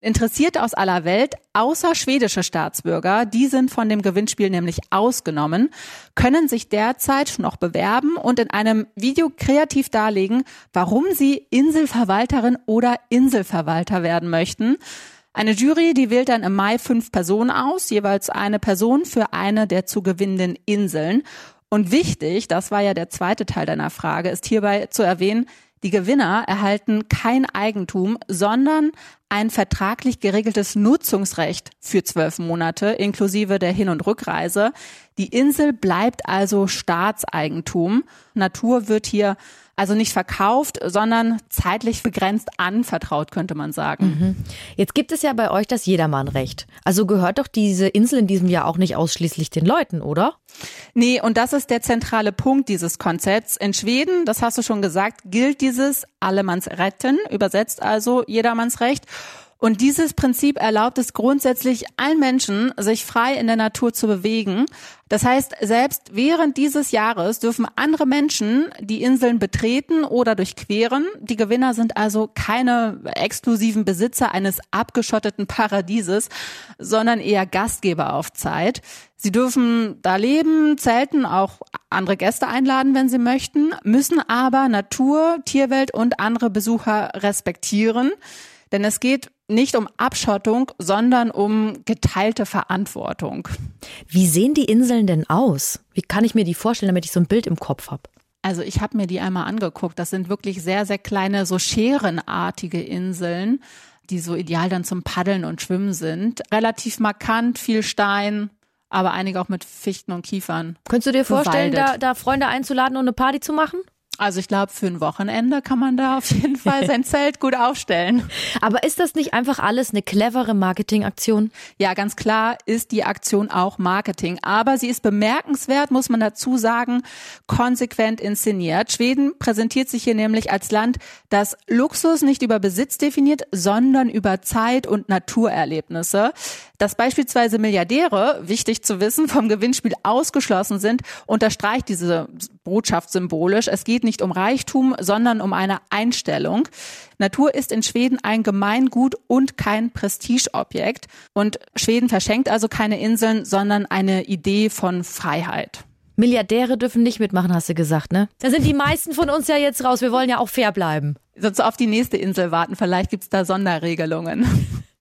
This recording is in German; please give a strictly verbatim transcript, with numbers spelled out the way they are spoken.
Interessierte aus aller Welt, außer schwedische Staatsbürger, die sind von dem Gewinnspiel nämlich ausgenommen, können sich derzeit noch bewerben und in einem Video kreativ darlegen, warum sie Inselverwalterin oder Inselverwalter werden möchten. Eine Jury, die wählt dann im Mai fünf Personen aus, jeweils eine Person für eine der zu gewinnenden Inseln. Und wichtig, das war ja der zweite Teil deiner Frage, ist hierbei zu erwähnen, die Gewinner erhalten kein Eigentum, sondern ein vertraglich geregeltes Nutzungsrecht für zwölf Monate inklusive der Hin- und Rückreise. Die Insel bleibt also Staatseigentum. Natur wird hier also nicht verkauft, sondern zeitlich begrenzt anvertraut, könnte man sagen. Mhm. Jetzt gibt es ja bei euch das Jedermannrecht. Also gehört doch diese Insel in diesem Jahr auch nicht ausschließlich den Leuten, oder? Nee, und das ist der zentrale Punkt dieses Konzepts. In Schweden, das hast du schon gesagt, gilt dieses Allemansrätten, übersetzt also Jedermannsrecht. Und dieses Prinzip erlaubt es grundsätzlich allen Menschen, sich frei in der Natur zu bewegen. Das heißt, selbst während dieses Jahres dürfen andere Menschen die Inseln betreten oder durchqueren. Die Gewinner sind also keine exklusiven Besitzer eines abgeschotteten Paradieses, sondern eher Gastgeber auf Zeit. Sie dürfen da leben, zelten, auch andere Gäste einladen, wenn sie möchten, müssen aber Natur, Tierwelt und andere Besucher respektieren. Denn es geht nicht um Abschottung, sondern um geteilte Verantwortung. Wie sehen die Inseln denn aus? Wie kann ich mir die vorstellen, damit ich so ein Bild im Kopf habe? Also ich habe mir die einmal angeguckt. Das sind wirklich sehr, sehr kleine, so scherenartige Inseln, die so ideal dann zum Paddeln und Schwimmen sind. Relativ markant, viel Stein, aber einige auch mit Fichten und Kiefern. Könntest du dir vorstellen, da, da Freunde einzuladen und eine Party zu machen? Also ich glaube, für ein Wochenende kann man da auf jeden Fall sein Zelt gut aufstellen. Aber ist das nicht einfach alles eine clevere Marketingaktion? Ja, ganz klar ist die Aktion auch Marketing. Aber sie ist bemerkenswert, muss man dazu sagen, konsequent inszeniert. Schweden präsentiert sich hier nämlich als Land, das Luxus nicht über Besitz definiert, sondern über Zeit und Naturerlebnisse. Dass beispielsweise Milliardäre, wichtig zu wissen, vom Gewinnspiel ausgeschlossen sind, unterstreicht diese Botschaft symbolisch. Es geht nicht um Reichtum, sondern um eine Einstellung. Natur ist in Schweden ein Gemeingut und kein Prestigeobjekt. Und Schweden verschenkt also keine Inseln, sondern eine Idee von Freiheit. Milliardäre dürfen nicht mitmachen, hast du gesagt, ne? Da sind die meisten von uns ja jetzt raus. Wir wollen ja auch fair bleiben. Sonst auf die nächste Insel warten. Vielleicht gibt's da Sonderregelungen.